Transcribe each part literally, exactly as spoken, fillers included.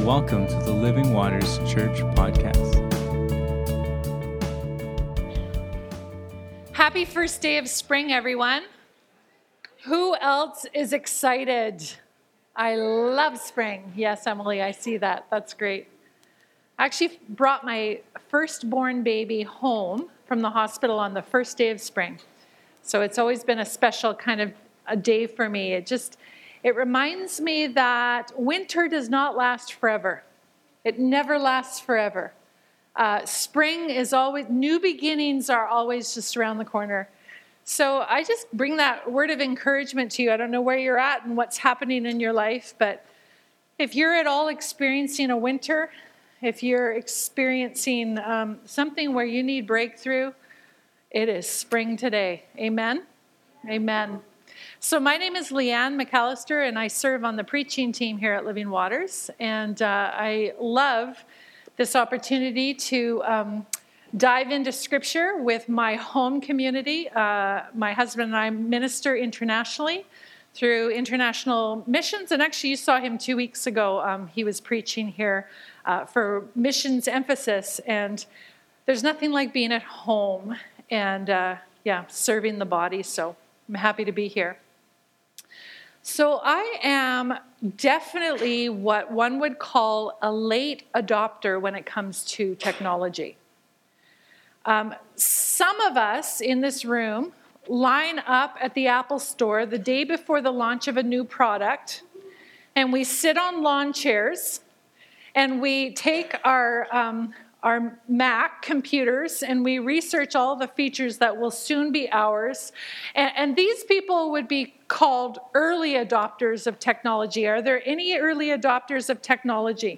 Welcome to the Living Waters Church podcast. Happy first day of spring, everyone. Who else is excited? I love spring. Yes, Emily, I see that. That's great. I actually brought my firstborn baby home from the hospital on the first day of spring. So it's always been a special kind of a day for me. It just, it reminds me that winter does not last forever. It never lasts forever. Uh, spring is always, new beginnings are always just around the corner. So I just bring that word of encouragement to you. I don't know where you're at and what's happening in your life, but if you're at all experiencing a winter, if you're experiencing um, something where you need breakthrough, it is spring today. Amen? Amen. So my name is Leanne McAllister, and I serve on the preaching team here at Living Waters. And uh, I love this opportunity to um, dive into Scripture with my home community. Uh, my husband and I minister internationally through international missions. And actually, you saw him two weeks ago. Um, he was preaching here uh, for missions emphasis. And there's nothing like being at home and, uh, yeah, serving the body. So I'm happy to be here. So I am definitely what one would call a late adopter when it comes to technology. Um, some of us in this room line up at the Apple Store the day before the launch of a new product, and we sit on lawn chairs, and we take our um, our Mac computers, and we research all the features that will soon be ours. And, and these people would be called early adopters of technology. Are there any early adopters of technology?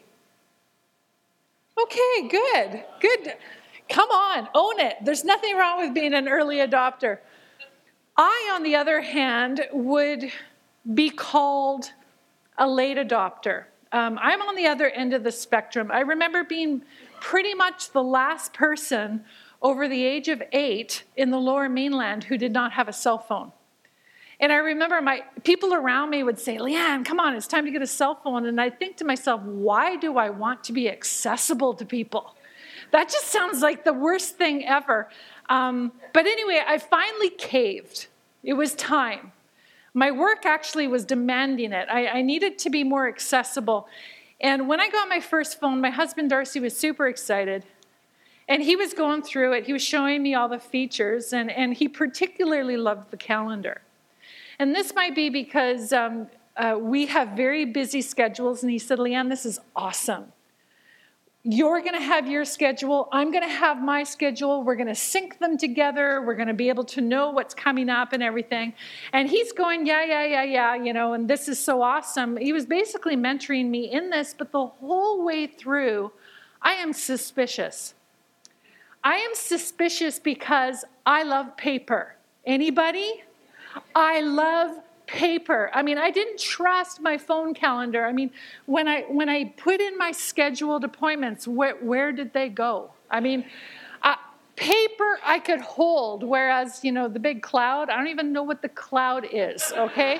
Okay, good, good. Come on, own it. There's nothing wrong with being an early adopter. I, on the other hand, would be called a late adopter. Um, I'm on the other end of the spectrum. I remember being pretty much the last person over the age of eight in the Lower Mainland who did not have a cell phone. And I remember my people around me would say, Leanne, come on, it's time to get a cell phone. And I think to myself, why do I want to be accessible to people? That just sounds like the worst thing ever. Um, but anyway, I finally caved. It was time. My work actually was demanding it. I, I needed to be more accessible. And when I got my first phone, my husband, Darcy, was super excited. And he was going through it. He was showing me all the features. And, and he particularly loved the calendar. And this might be because um, uh, we have very busy schedules. And he said, Leanne, this is awesome. You're going to have your schedule. I'm going to have my schedule. We're going to sync them together. We're going to be able to know what's coming up and everything. And he's going, yeah, yeah, yeah, yeah, you know, and this is so awesome. He was basically mentoring me in this, but the whole way through, I am suspicious. I am suspicious because I love paper. Anybody? I love paper. I mean, I didn't trust my phone calendar. I mean, when I when I put in my scheduled appointments, where, where did they go? I mean, uh, paper I could hold, whereas, you know, the big cloud, I don't even know what the cloud is, okay?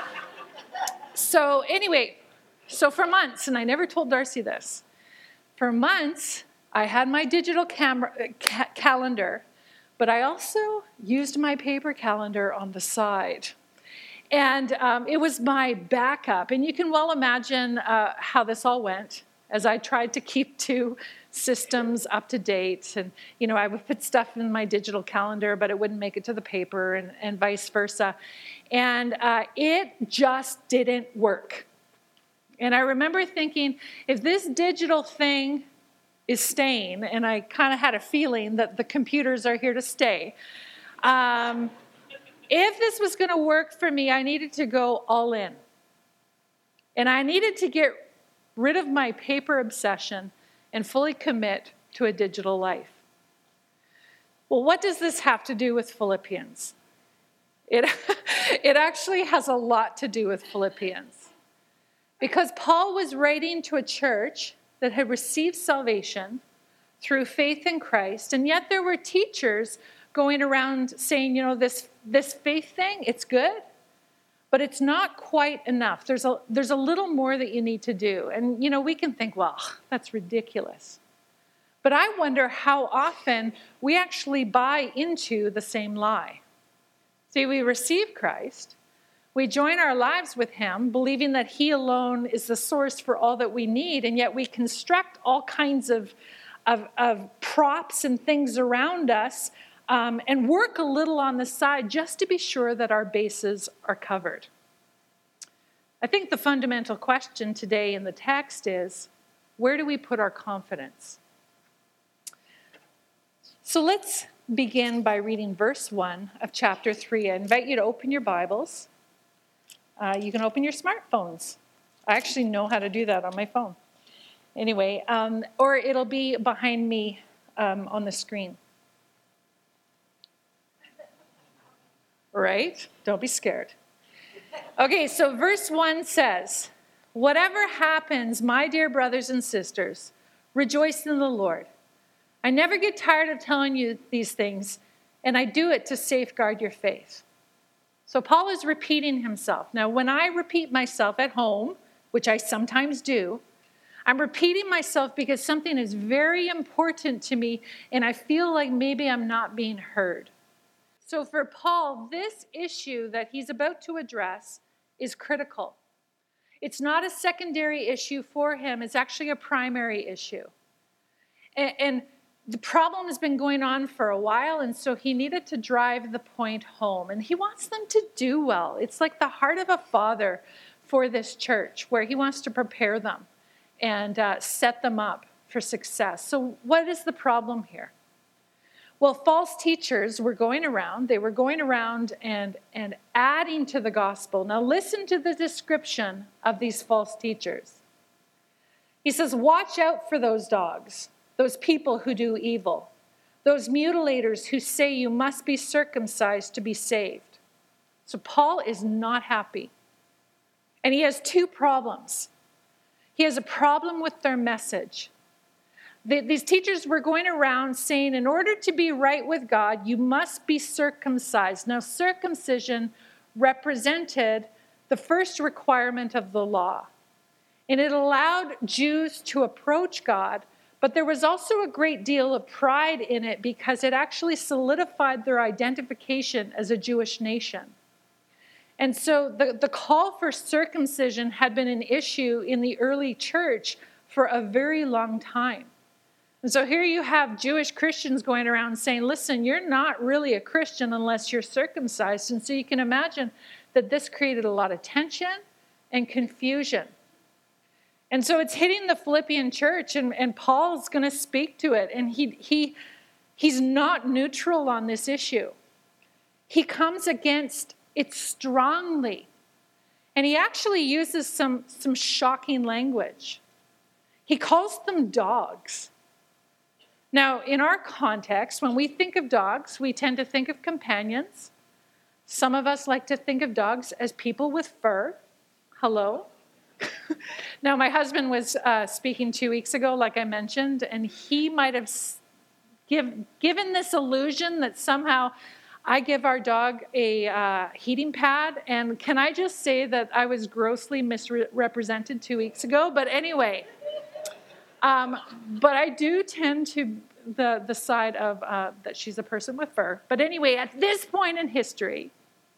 So anyway, so for months, and I never told Darcy this, for months, I had my digital camera, ca- calendar, but I also used my paper calendar on the side. And um, it was my backup. And you can well imagine uh, how this all went as I tried to keep two systems up to date. And, you know, I would put stuff in my digital calendar, but it wouldn't make it to the paper and, and vice versa. And uh, it just didn't work. And I remember thinking, if this digital thing is staying, and I kind of had a feeling that the computers are here to stay, um, if this was going to work for me, I needed to go all in. And I needed to get rid of my paper obsession and fully commit to a digital life. Well, what does this have to do with Philippians? It, it actually has a lot to do with Philippians. Because Paul was writing to a church that had received salvation through faith in Christ, and yet there were teachers going around saying, you know, this, this faith thing, it's good, But it's not quite enough. There's a, there's a little more that you need to do. And, you know, we can think, well, that's ridiculous. But I wonder how often we actually buy into the same lie. See, we receive Christ. We join our lives with him, believing that he alone is the source for all that we need, and yet we construct all kinds of, of, of props and things around us um, and work a little on the side just to be sure that our bases are covered. I think the fundamental question today in the text is, where do we put our confidence? So let's begin by reading verse one of chapter three. I invite you to open your Bibles. Uh, you can open your smartphones. I actually know how to do that on my phone. Anyway, um, or it'll be behind me um, on the screen. Right? Don't be scared. Okay, so verse one says, "Whatever happens, my dear brothers and sisters, rejoice in the Lord. I never get tired of telling you these things, and I do it to safeguard your faith." So Paul is repeating himself. Now, when I repeat myself at home, which I sometimes do, I'm repeating myself because something is very important to me, and I feel like maybe I'm not being heard. So for Paul, this issue that he's about to address is critical. It's not a secondary issue for him. It's actually a primary issue. And, and the problem has been going on for a while, and so he needed to drive the point home. And he wants them to do well. It's like the heart of a father for this church, where he wants to prepare them and uh, set them up for success. So what is the problem here? Well, false teachers were going around. They were going around and, and adding to the gospel. Now listen to the description of these false teachers. He says, "Watch out for those dogs, those people who do evil, those mutilators who say you must be circumcised to be saved." So Paul is not happy. And he has two problems. He has a problem with their message. The, these teachers were going around saying, in order to be right with God, you must be circumcised. Now, circumcision represented the first requirement of the law. And it allowed Jews to approach God. But there was also a great deal of pride in it because it actually solidified their identification as a Jewish nation. And so the, the call for circumcision had been an issue in the early church for a very long time. And so here you have Jewish Christians going around saying, listen, you're not really a Christian unless you're circumcised. And so you can imagine that this created a lot of tension and confusion. And so it's hitting the Philippian church, and, and Paul's going to speak to it. And he, he, he's not neutral on this issue. He comes against it strongly. And he actually uses some, some shocking language. He calls them dogs. Now, in our context, when we think of dogs, we tend to think of companions. Some of us like to think of dogs as people with fur. Hello? Now, my husband was uh, speaking two weeks ago, like I mentioned, and he might have give, given this illusion that somehow I give our dog a uh, heating pad. And can I just say that I was grossly misrepresented two weeks ago? But anyway, um, but I do tend to the, the side of uh, that she's a person with fur. But anyway, at this point in history,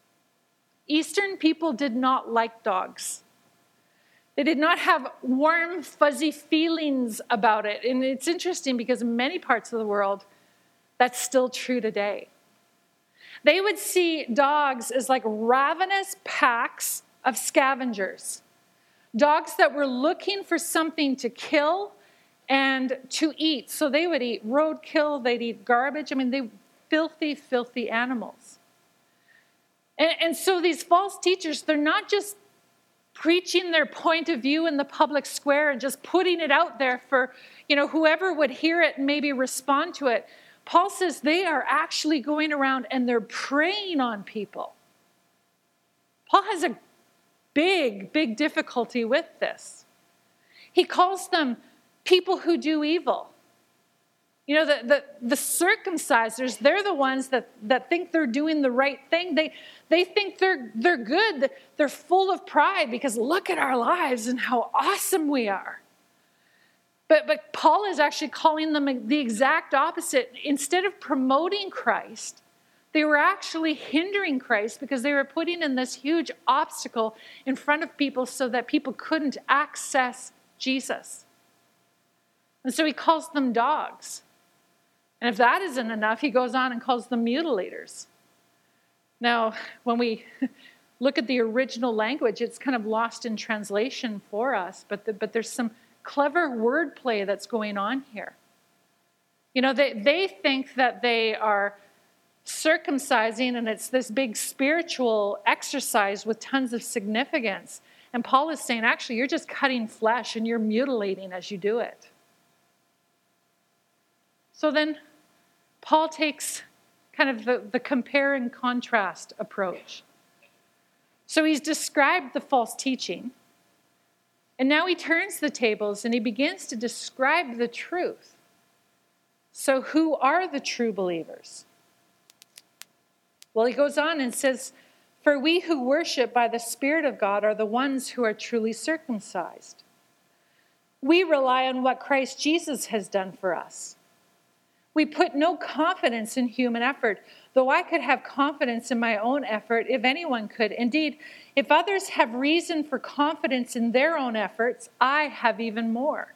Eastern people did not like dogs. They did not have warm, fuzzy feelings about it. And it's interesting because in many parts of the world, that's still true today. They would see dogs as like ravenous packs of scavengers. Dogs that were looking for something to kill and to eat. So they would eat roadkill, they'd eat garbage. I mean, they filthy, filthy animals. And, and so these false teachers, they're not just preaching their point of view in the public square and just putting it out there for, you know, whoever would hear it and maybe respond to it. Paul says they are actually going around and they're preying on people. Paul has a big, big difficulty with this. He calls them people who do evil. You know, the, the, the circumcisers, they're the ones that, that think they're doing the right thing. They, they think they're, they're good. They're full of pride because look at our lives and how awesome we are. But, but Paul is actually calling them the exact opposite. Instead of promoting Christ, they were actually hindering Christ because they were putting in this huge obstacle in front of people so that people couldn't access Jesus. And so he calls them dogs. And if that isn't enough, he goes on and calls them mutilators. Now, when we look at the original language, it's kind of lost in translation for us, but, the, but there's some clever wordplay that's going on here. You know, they, they think that they are circumcising and it's this big spiritual exercise with tons of significance. And Paul is saying, actually, you're just cutting flesh and you're mutilating as you do it. So then Paul takes kind of the, the compare and contrast approach. So he's described the false teaching, and now he turns the tables and he begins to describe the truth. So who are the true believers? Well, he goes on and says, for we who worship by the Spirit of God are the ones who are truly circumcised. We rely on what Christ Jesus has done for us. We put no confidence in human effort, though I could have confidence in my own effort if anyone could. Indeed, if others have reason for confidence in their own efforts, I have even more.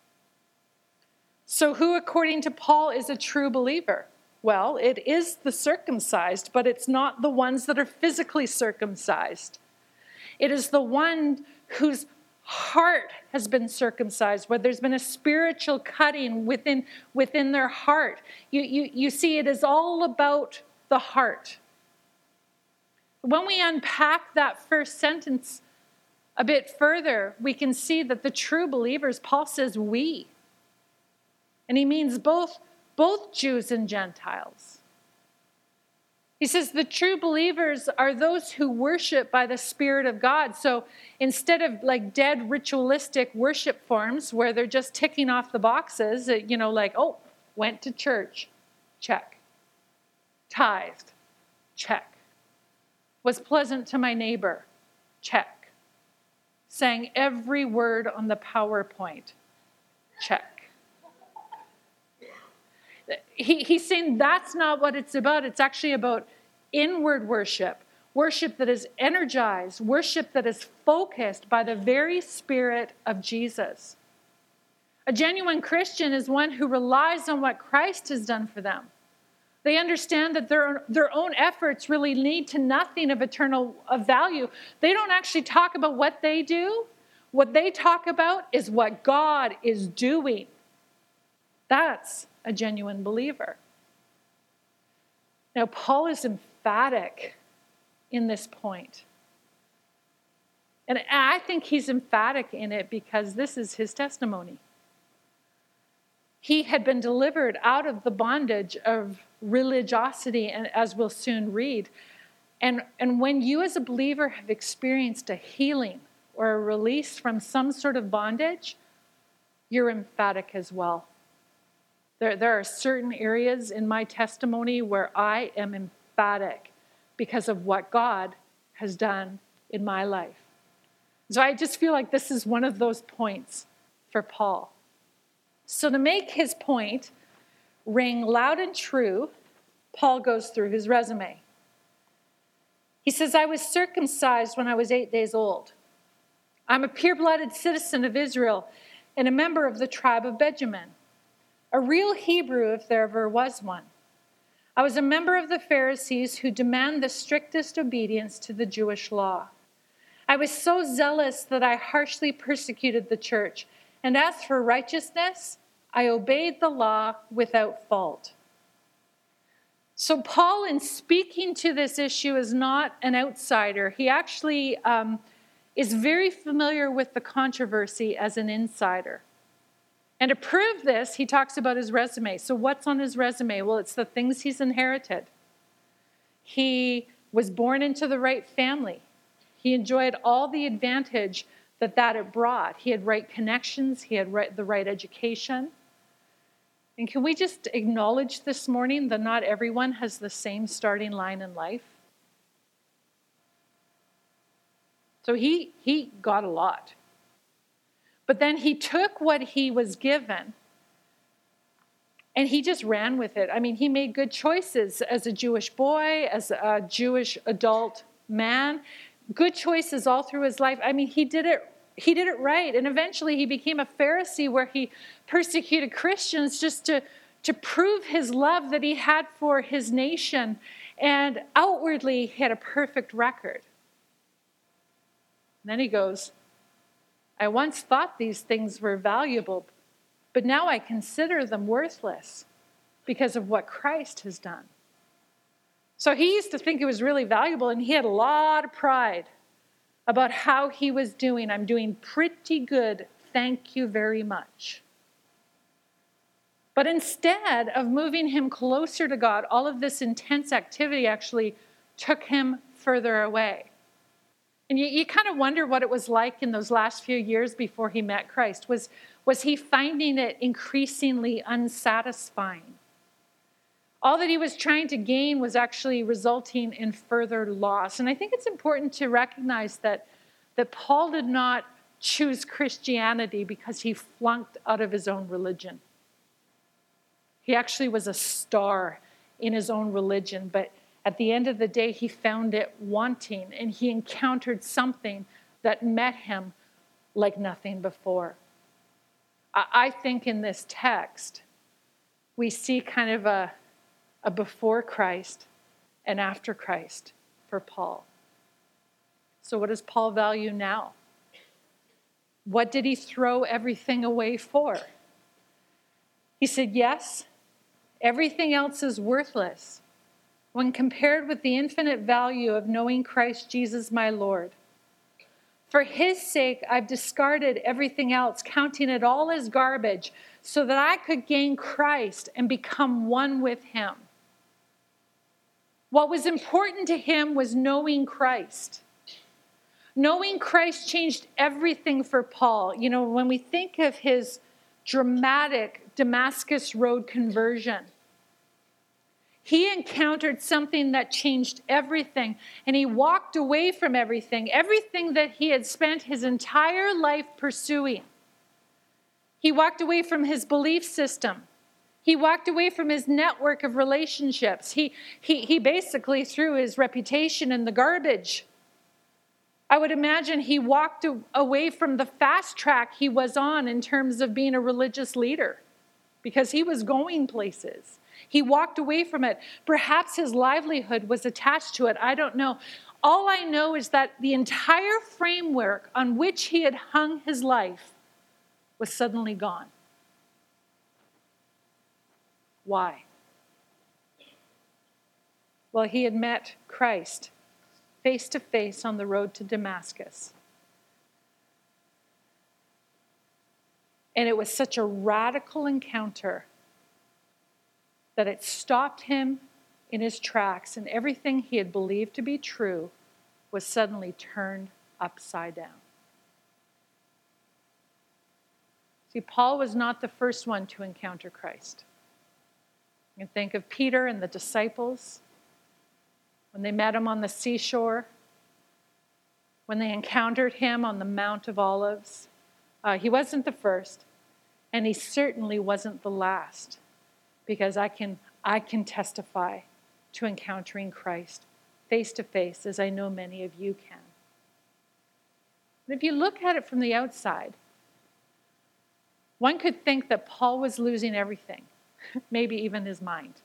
So who, according to Paul, is a true believer? Well, it is the circumcised, but it's not the ones that are physically circumcised. It is the one whose heart has been circumcised, where there's been a spiritual cutting within, within their heart. You, you, you see, it is all about the heart. When we unpack that first sentence a bit further, we can see that the true believers, Paul says we. And he means both, both Jews and Gentiles. He says the true believers are those who worship by the Spirit of God. So instead of like dead ritualistic worship forms where they're just ticking off the boxes, you know, like, oh, went to church, check. Tithed, check. Was pleasant to my neighbor, check. Sang every word on the PowerPoint, check. He, he's saying that's not what it's about. It's actually about inward worship, worship that is energized, worship that is focused by the very Spirit of Jesus. A genuine Christian is one who relies on what Christ has done for them. They understand that their, their own efforts really lead to nothing of eternal of value. They don't actually talk about what they do. What they talk about is what God is doing. That's a genuine believer. Now, Paul is emphatic in this point. And I think he's emphatic in it because this is his testimony. He had been delivered out of the bondage of religiosity, and as we'll soon read. And, and when you as a believer have experienced a healing or a release from some sort of bondage, you're emphatic as well. There, there are certain areas in my testimony where I am emphatic because of what God has done in my life. So I just feel like this is one of those points for Paul. So to make his point ring loud and true, Paul goes through his resume. He says, I was circumcised when I was eight days old. I'm a pure-blooded citizen of Israel and a member of the tribe of Benjamin. A real Hebrew, if there ever was one. I was a member of the Pharisees who demand the strictest obedience to the Jewish law. I was so zealous that I harshly persecuted the church, and as for righteousness, I obeyed the law without fault. So Paul, in speaking to this issue, is not an outsider. He actually um, is very familiar with the controversy as an insider. And to prove this, he talks about his resume. So what's on his resume? Well, it's the things he's inherited. He was born into the right family. He enjoyed all the advantage that that it brought. He had right connections. He had right, the right education. And can we just acknowledge this morning that not everyone has the same starting line in life? So he, he got a lot. But then he took what he was given and he just ran with it. I mean, he made good choices as a Jewish boy, as a Jewish adult man. Good choices all through his life. I mean, he did it He did it right. And eventually he became a Pharisee where he persecuted Christians just to, to prove his love that he had for his nation. And outwardly, he had a perfect record. And then he goes, I once thought these things were valuable, but now I consider them worthless because of what Christ has done. So he used to think it was really valuable, and he had a lot of pride about how he was doing. I'm doing pretty good, thank you very much. But instead of moving him closer to God, all of this intense activity actually took him further away. And you, you kind of wonder what it was like in those last few years before he met Christ. Was, was he finding it increasingly unsatisfying? All that he was trying to gain was actually resulting in further loss. And I think it's important to recognize that, that Paul did not choose Christianity because he flunked out of his own religion. He actually was a star in his own religion, but at the end of the day, he found it wanting, and he encountered something that met him like nothing before. I think in this text, we see kind of a, a before Christ and after Christ for Paul. So what does Paul value now? What did he throw everything away for? He said, yes, everything else is worthless when compared with the infinite value of knowing Christ Jesus my Lord. For his sake, I've discarded everything else, counting it all as garbage, so that I could gain Christ and become one with him. What was important to him was knowing Christ. Knowing Christ changed everything for Paul. You know, when we think of his dramatic Damascus Road conversion, he encountered something that changed everything, and he walked away from everything, everything that he had spent his entire life pursuing. He walked away from his belief system. He walked away from his network of relationships. He, he, he basically threw his reputation in the garbage. I would imagine he walked away from the fast track he was on in terms of being a religious leader because he was going places. He walked away from it. Perhaps his livelihood was attached to it. I don't know. All I know is that the entire framework on which he had hung his life was suddenly gone. Why? Well, he had met Christ face to face on the road to Damascus. And it was such a radical encounter that it stopped him in his tracks, and everything he had believed to be true was suddenly turned upside down. See, Paul was not the first one to encounter Christ. You can think of Peter and the disciples when they met him on the seashore, when they encountered him on the Mount of Olives. Uh, he wasn't the first, and he certainly wasn't the last. Because I can, I can testify to encountering Christ face to face, as I know many of you can. And if you look at it from the outside, one could think that Paul was losing everything, maybe even his mind.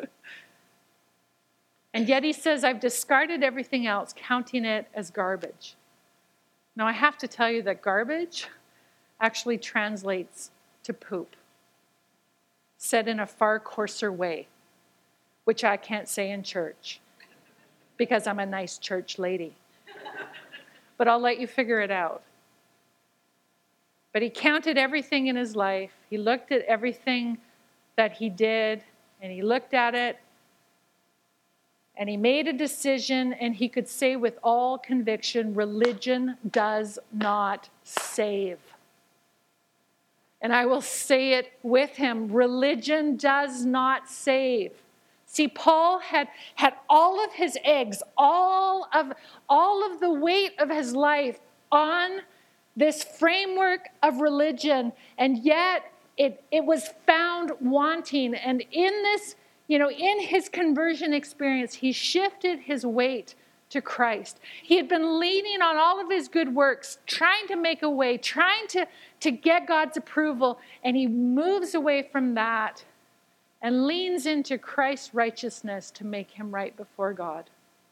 And yet he says, I've discarded everything else, counting it as garbage. Now I have to tell you that garbage actually translates to poop, said in a far coarser way, which I can't say in church because I'm a nice church lady. But I'll let you figure it out. But he counted everything in his life. He looked at everything that he did, and he looked at it, and he made a decision, and he could say with all conviction, religion does not save. And I will say it with him, religion does not save. See, Paul had, had all of his eggs, all of, all of the weight of his life on this framework of religion, and yet it, it was found wanting. And in this, you know, in his conversion experience, he shifted his weight to Christ. He had been leaning on all of his good works, trying to make a way, trying to, to get God's approval, and he moves away from that and leans into Christ's righteousness to make him right before God.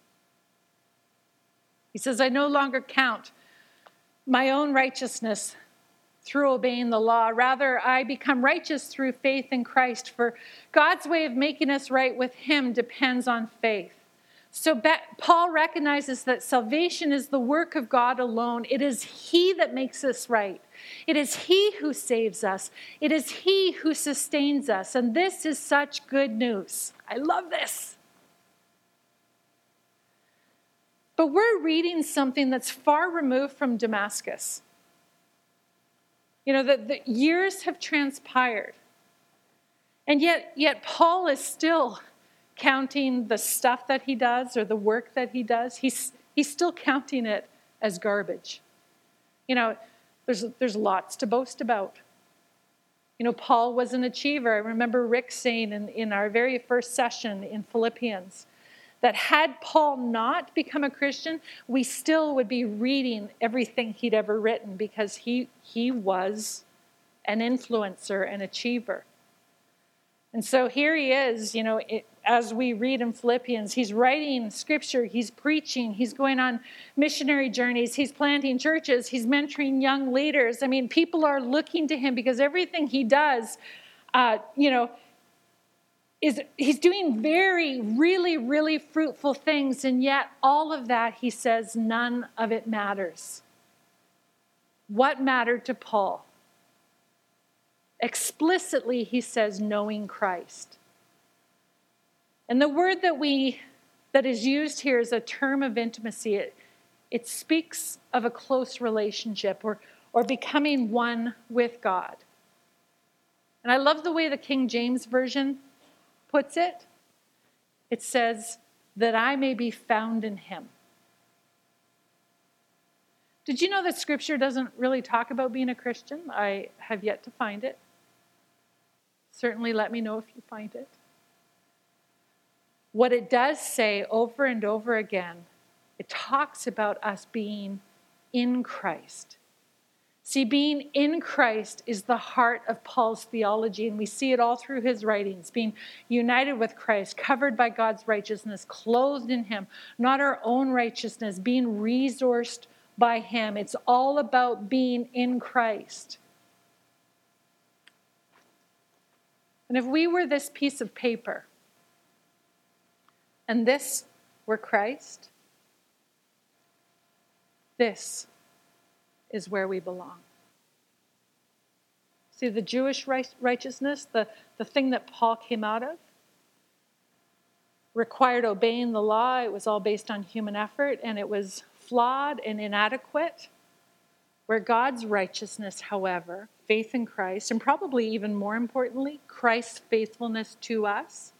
He says, I no longer count my own righteousness through obeying the law. Rather, I become righteous through faith in Christ, for God's way of making us right with him depends on faith. So Paul recognizes that salvation is the work of God alone. It is he that makes us right. It is he who saves us. It is he who sustains us. And this is such good news. I love this. But we're reading something that's far removed from Damascus. You know, the, the years have transpired. And yet, yet Paul is still counting the stuff that he does or the work that he does. He's, he's still counting it as garbage. You know, there's, there's lots to boast about. You know, Paul was an achiever. I remember Rick saying in, in our very first session in Philippians that had Paul not become a Christian, we still would be reading everything he'd ever written because he, he was an influencer, an achiever. And so here he is, you know, it, as we read in Philippians, he's writing scripture, he's preaching, he's going on missionary journeys, he's planting churches, he's mentoring young leaders. I mean, people are looking to him because everything he does, uh, you know, is he's doing very, really, really fruitful things. And yet all of that, he says, none of it matters. What mattered to Paul? Explicitly, he says, knowing Christ. And the word that we that is used here is a term of intimacy. It, it speaks of a close relationship or, or becoming one with God. And I love the way the King James Version puts it. It says, that I may be found in him. Did you know that Scripture doesn't really talk about being a Christian? I have yet to find it. Certainly let me know if you find it. What it does say over and over again, it talks about us being in Christ. See, being in Christ is the heart of Paul's theology, and we see it all through his writings. Being united with Christ, covered by God's righteousness, clothed in him, not our own righteousness, being resourced by him. It's all about being in Christ. And if we were this piece of paper, and this were Christ, this is where we belong. See, the Jewish righteousness, the, the thing that Paul came out of, required obeying the law. It was all based on human effort, and it was flawed and inadequate. Where God's righteousness, however, faith in Christ, and probably even more importantly, Christ's faithfulness to us,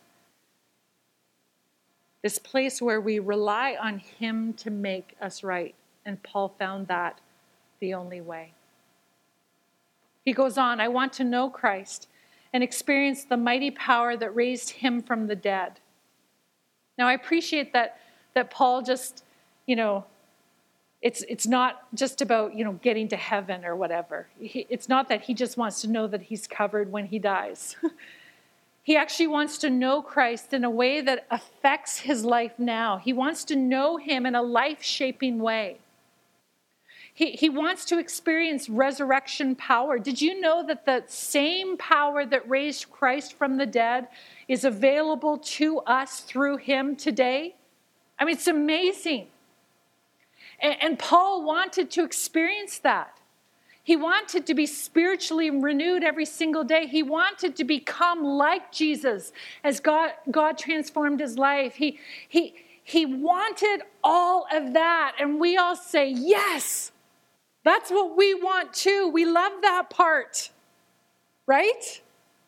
this place where we rely on him to make us right. And Paul found that the only way. He goes on, I want to know Christ and experience the mighty power that raised him from the dead. Now, I appreciate that, that Paul just, you know, It's it's not just about, you know, getting to heaven or whatever. He, it's not that he just wants to know that he's covered when he dies. He actually wants to know Christ in a way that affects his life now. He wants to know him in a life-shaping way. He, he wants to experience resurrection power. Did you know that the same power that raised Christ from the dead is available to us through him today? I mean, it's amazing. And Paul wanted to experience that. He wanted to be spiritually renewed every single day. He wanted to become like Jesus as God, God transformed his life. He, he, he wanted all of that. And we all say, yes, that's what we want too. We love that part. right?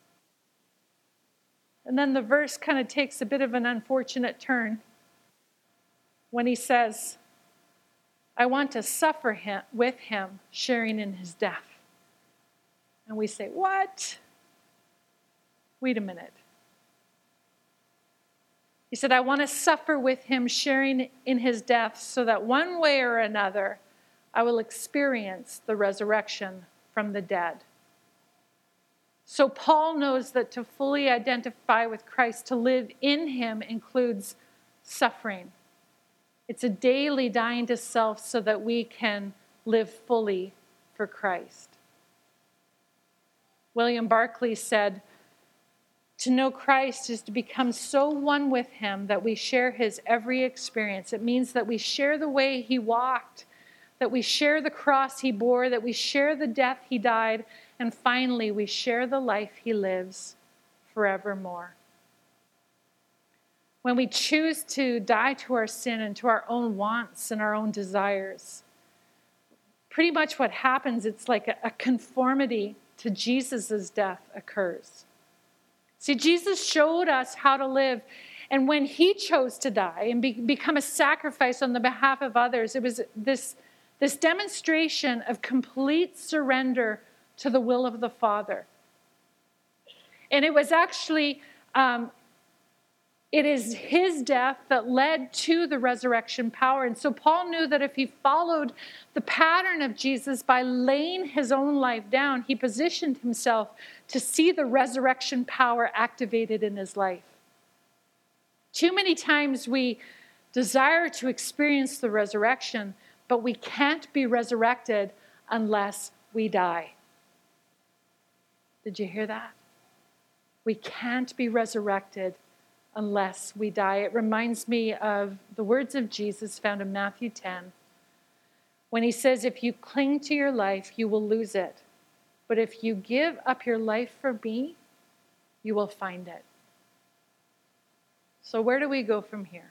And then the verse kind of takes a bit of an unfortunate turn when he says, I want to suffer him, with him, sharing in his death. And we say, what? Wait a minute. He said, I want to suffer with him, sharing in his death, so that one way or another, I will experience the resurrection from the dead. So Paul knows that to fully identify with Christ, to live in him, includes suffering. It's a daily dying to self so that we can live fully for Christ. William Barclay said, to know Christ is to become so one with him that we share his every experience. It means that we share the way he walked, that we share the cross he bore, that we share the death he died, and finally we share the life he lives forevermore. When we choose to die to our sin and to our own wants and our own desires, pretty much what happens, it's like a, a conformity to Jesus' death occurs. See, Jesus showed us how to live, and when he chose to die and be, become a sacrifice on the behalf of others, it was this, this demonstration of complete surrender to the will of the Father. And it was actually... Um, It is his death that led to the resurrection power. And so Paul knew that if he followed the pattern of Jesus by laying his own life down, he positioned himself to see the resurrection power activated in his life. Too many times we desire to experience the resurrection, but we can't be resurrected unless we die. Did you hear that? We can't be resurrected unless we die. It reminds me of the words of Jesus found in Matthew ten, when he says, if you cling to your life, you will lose it. But if you give up your life for me, you will find it. So where do we go from here?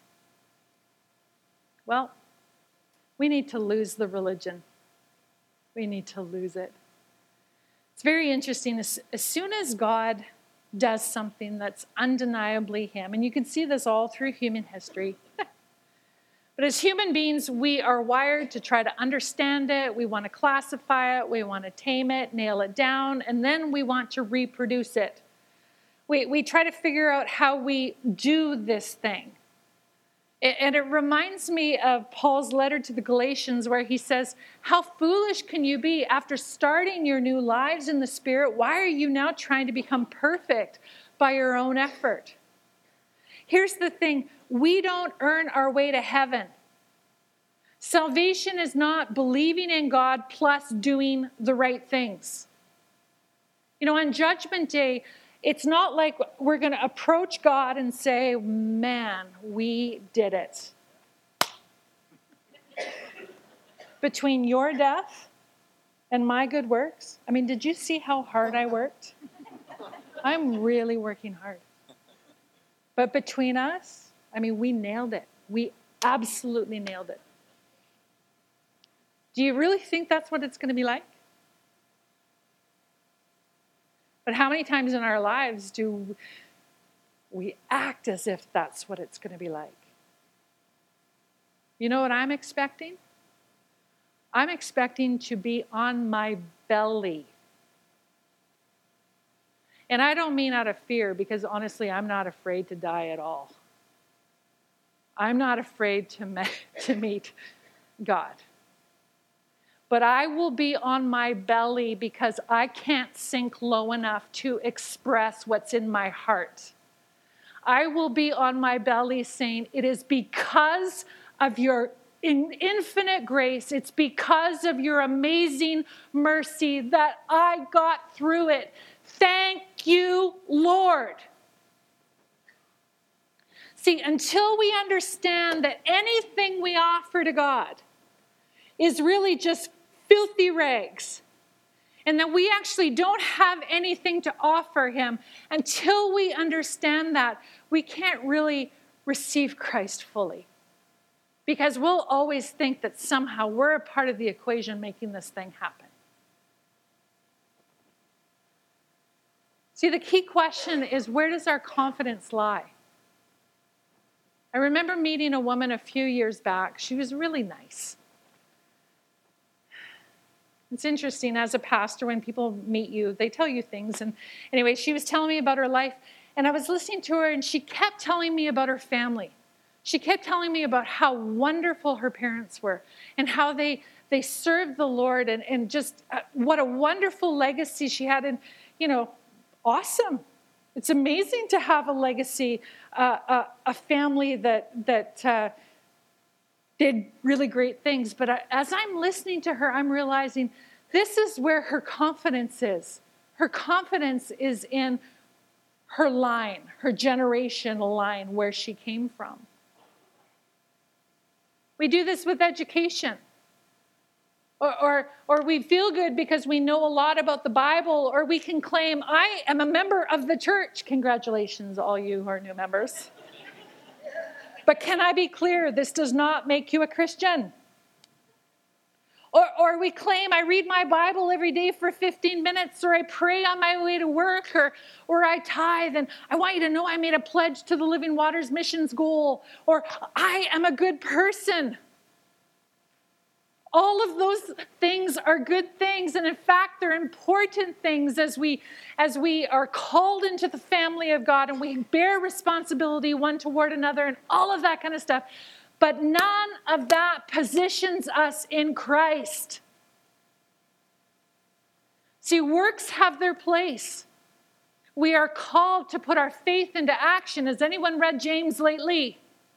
Well, we need to lose the religion. We need to lose it. It's very interesting. As, as soon as God does something that's undeniably him. And you can see this all through human history. But as human beings, we are wired to try to understand it. We want to classify it. We want to tame it, nail it down, and then we want to reproduce it. We, we try to figure out how we do this thing. And it reminds me of Paul's letter to the Galatians where he says, how foolish can you be after starting your new lives in the Spirit? Why are you now trying to become perfect by your own effort? Here's the thing. We don't earn our way to heaven. Salvation is not believing in God plus doing the right things. You know, on Judgment Day, it's not like we're going to approach God and say, man, we did it. Between your death and my good works. I mean, did you see how hard I worked? I'm really working hard. But between us, I mean, we nailed it. We absolutely nailed it. Do you really think that's what it's going to be like? But how many times in our lives do we act as if that's what it's going to be like? You know what I'm expecting? I'm expecting to be on my belly. And I don't mean out of fear, because honestly, I'm not afraid to die at all. I'm not afraid to, me- to meet God. But I will be on my belly because I can't sink low enough to express what's in my heart. I will be on my belly saying, it is because of your infinite grace, it's because of your amazing mercy that I got through it. Thank you, Lord. See, until we understand that anything we offer to God is really just filthy rags, and that we actually don't have anything to offer him, until we understand that, we can't really receive Christ fully. Because we'll always think that somehow we're a part of the equation making this thing happen. See, the key question is, where does our confidence lie? I remember meeting a woman a few years back. She was really nice. It's interesting, as a pastor, when people meet you, they tell you things. And anyway, she was telling me about her life, and I was listening to her, and she kept telling me about her family. She kept telling me about how wonderful her parents were and how they they served the Lord, and, and just uh, what a wonderful legacy she had. And, you know, awesome. It's amazing to have a legacy, uh, a, a family that, that uh, did really great things. But I, as I'm listening to her, I'm realizing this is where her confidence is. Her confidence is in her line, her generational line, where she came from. We do this with education. Or, or, or we feel good because we know a lot about the Bible, or we can claim, I am a member of the church. Congratulations, all you who are new members. But can I be clear? This does not make you a Christian. Or, or we claim, I read my Bible every day for fifteen minutes, or I pray on my way to work, or, or I tithe, and I want you to know I made a pledge to the Living Waters missions goal, or I am a good person. All of those things are good things, and in fact, they're important things as we, as we are called into the family of God, and we bear responsibility one toward another, and all of that kind of stuff. But none of that positions us in Christ. See, works have their place. We are called to put our faith into action. Has anyone read James lately?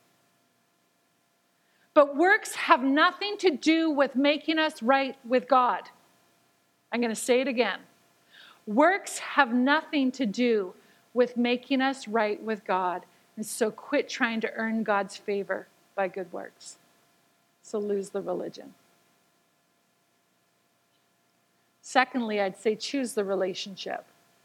But works have nothing to do with making us right with God. I'm going to say it again. Works have nothing to do with making us right with God. And so quit trying to earn God's favor by good works. So lose the religion. Secondly, I'd say choose the relationship.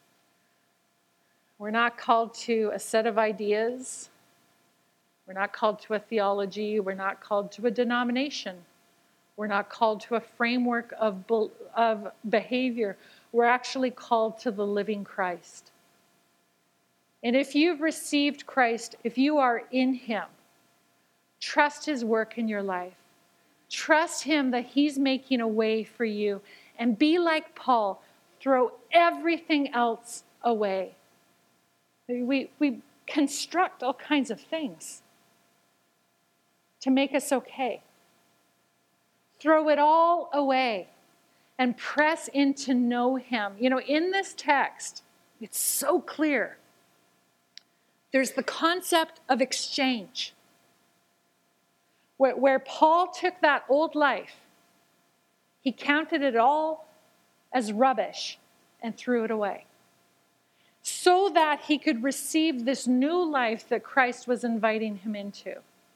We're not called to a set of ideas. We're not called to a theology. We're not called to a denomination. We're not called to a framework of, of behavior. We're actually called to the living Christ. And if you've received Christ, if you are in him, trust his work in your life. Trust him that he's making a way for you. And be like Paul, throw everything else away. We, we construct all kinds of things to make us okay. Throw it all away and press in to know him. You know, in this text, it's so clear. There's the concept of exchange, where, where Paul took that old life, he counted it all as rubbish and threw it away, so that he could receive this new life that Christ was inviting him into.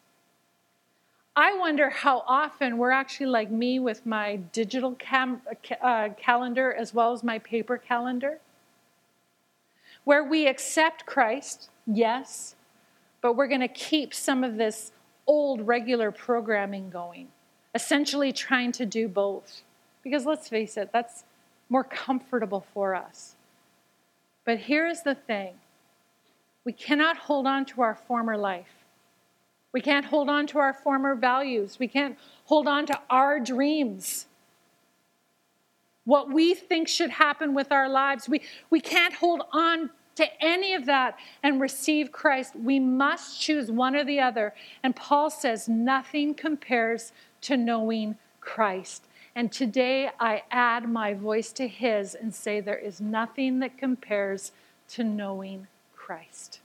I wonder how often we're actually like me with my digital cam, uh, calendar as well as my paper calendar, where we accept Christ, yes, but we're going to keep some of this old regular programming going, essentially trying to do both. Because let's face it, that's more comfortable for us. But here's the thing. We cannot hold on to our former life. We can't hold on to our former values. We can't hold on to our dreams. What we think should happen with our lives. We, we can't hold on to any of that and receive Christ. We must choose one or the other. And Paul says nothing compares to knowing Christ. And today I add my voice to his and say there is nothing that compares to knowing Christ.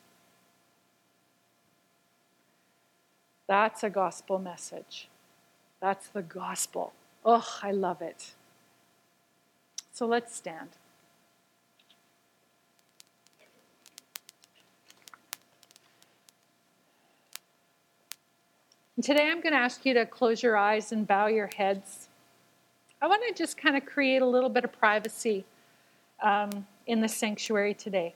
That's a gospel message. That's the gospel. Oh, I love it. So let's stand. And today I'm going to ask you to close your eyes and bow your heads. I want to just kind of create a little bit of privacy um, in the sanctuary today.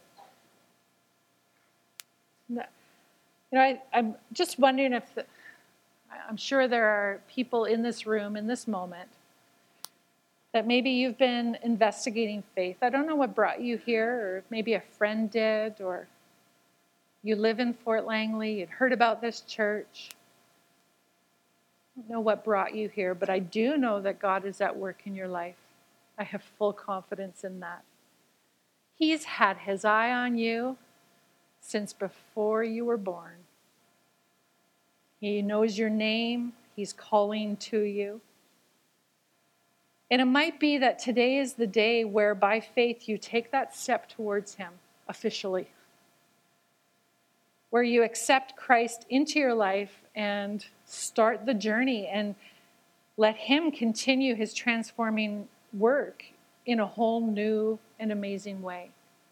You know, I, I'm just wondering if, the, I'm sure there are people in this room in this moment that maybe you've been investigating faith. I don't know what brought you here, or maybe a friend did, or you live in Fort Langley, you'd heard about this church. I don't know what brought you here, but I do know that God is at work in your life. I have full confidence in that. He's had his eye on you since before you were born. He knows your name. He's calling to you. And it might be that today is the day where by faith you take that step towards him officially, where you accept Christ into your life and start the journey and let him continue his transforming work in a whole new and amazing way.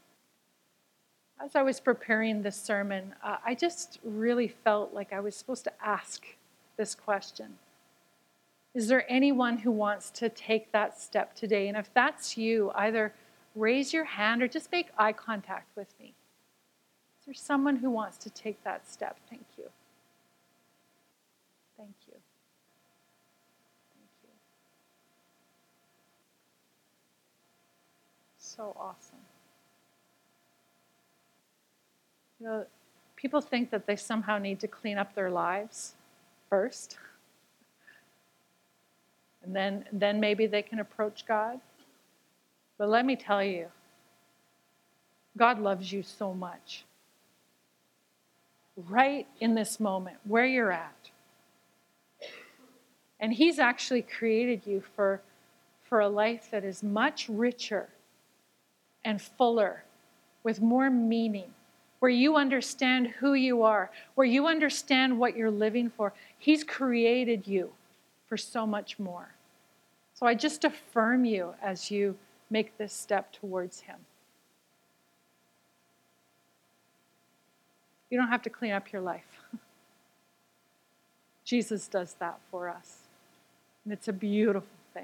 As I was preparing this sermon, uh, I just really felt like I was supposed to ask this question. Is there anyone who wants to take that step today? And if that's you, either raise your hand or just make eye contact with me. Is there someone who wants to take that step? Thank you. Thank you. Thank you. So awesome. You know, people think that they somehow need to clean up their lives first. And then, then maybe they can approach God. But let me tell you, God loves you so much. Right in this moment, where you're at. And he's actually created you for, for a life that is much richer and fuller, with more meaning, where you understand who you are, where you understand what you're living for. He's created you for so much more. So I just affirm you as you make this step towards him. You don't have to clean up your life. Jesus does that for us. And it's a beautiful thing.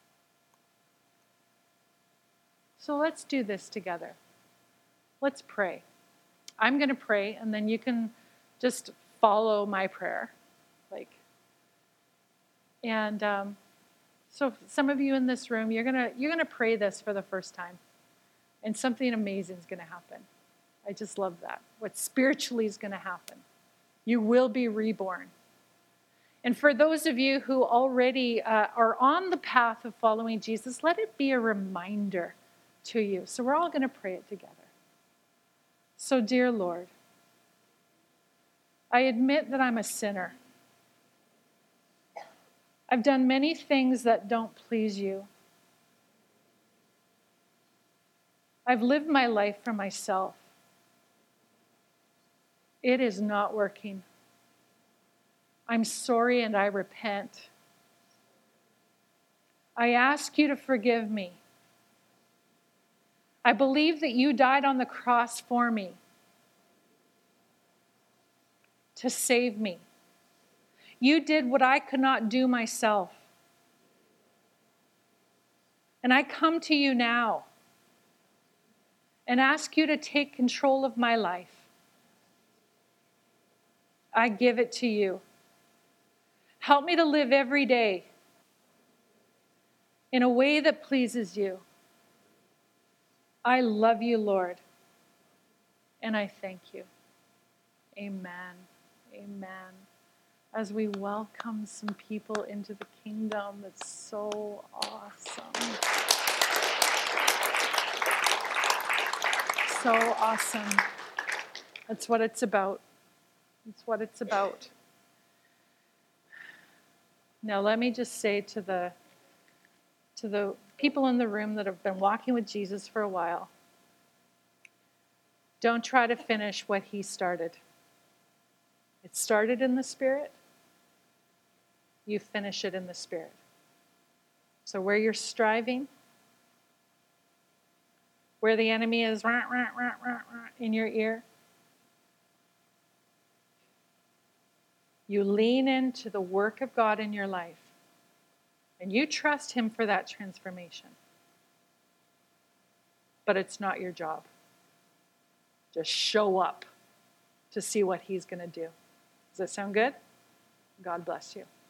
So let's do this together. Let's pray. I'm going to pray, and then you can just follow my prayer. Like, and um, so some of you in this room, you're gonna you're gonna pray this for the first time, and something amazing is going to happen. I just love that. What spiritually is going to happen? You will be reborn. And for those of you who already uh, are on the path of following Jesus, let it be a reminder to you. So we're all going to pray it together. So, dear Lord, I admit that I'm a sinner. I've done many things that don't please you. I've lived my life for myself. It is not working. I'm sorry and I repent. I ask you to forgive me. I believe that you died on the cross for me to save me. You did what I could not do myself. And I come to you now and ask you to take control of my life. I give it to you. Help me to live every day in a way that pleases you. I love you, Lord, and I thank you. Amen. Amen. As we welcome some people into the kingdom, that's so awesome. So awesome. That's what it's about. That's what it's about. Now let me just say to the to the people in the room that have been walking with Jesus for a while, don't try to finish what he started. It started in the Spirit. You finish it in the Spirit. So where you're striving, where the enemy is rah, rah, rah, rah, rah, in your ear, you lean into the work of God in your life. And you trust him for that transformation. But it's not your job. Just show up to see what he's going to do. Does that sound good? God bless you.